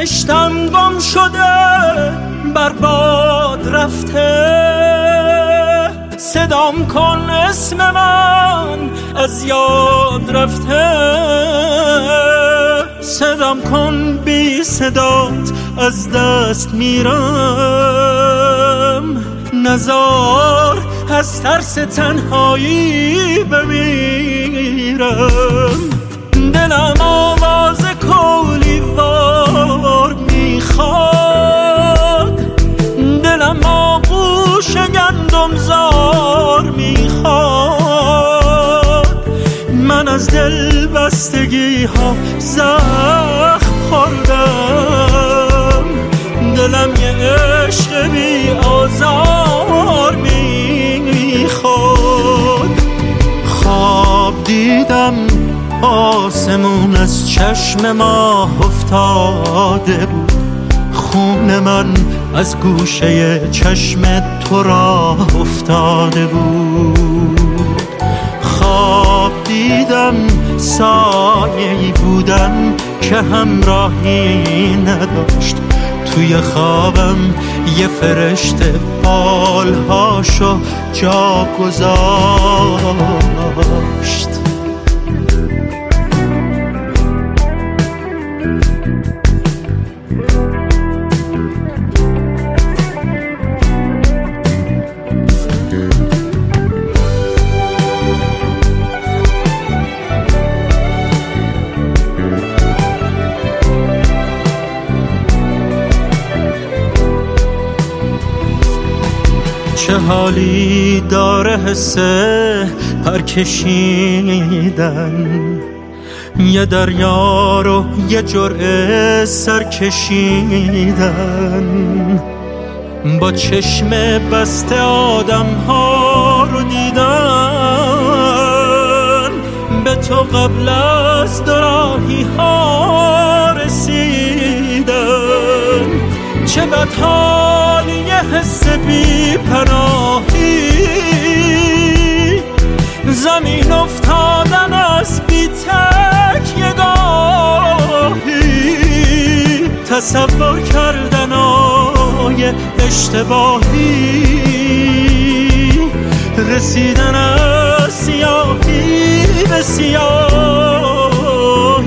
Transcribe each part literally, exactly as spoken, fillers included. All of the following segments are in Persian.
بهشتم گم شده، برباد رفته. صدام کن اسم من از یاد رفته، صدام کن بی صدات از دست میرم. نزار از ترس تنهایی بمیرم. دلم آواز کولی وار میخواد، دلم آغوش گندم زار میخواد. من از دل بستگی ها زخم خوردم، دلم یه عشق بی آزار میخواد. خواب دیدم آسمون از چشم ما افتاده بود، خون من از گوشه چشم تو را افتاده بود. خواب دیدم سایه‌ای بودم که همراهی نداشت، توی خوابم یه فرشته بالهاشو جا گذاشت. چه حالی داره حسه پر کشیدن، یه دریا رو یه جرعه سر کشیدن. با چشم بسته آدم ها رو دیدن، به تو قبل از دوراهی ها رسیدن. چه بدحالی یه حس بی پناهی، زمین افتادن از بی تک یه گاهی، تصور کردن آیه اشتباهی، رسیدن از سیاهی به سیاهی.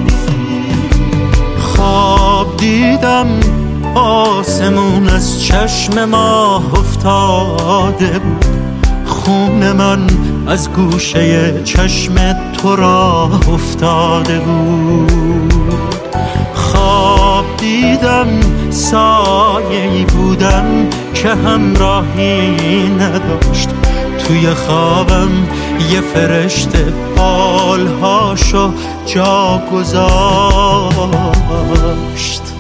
خواب دیدم آسمون از چشم ما افتاده بود، خون من از گوشه چشم تو را افتاده بود. خواب دیدم سایه‌ای بودم که همراهی نداشت، توی خوابم یه فرشته بالهاشو جا گذاشت.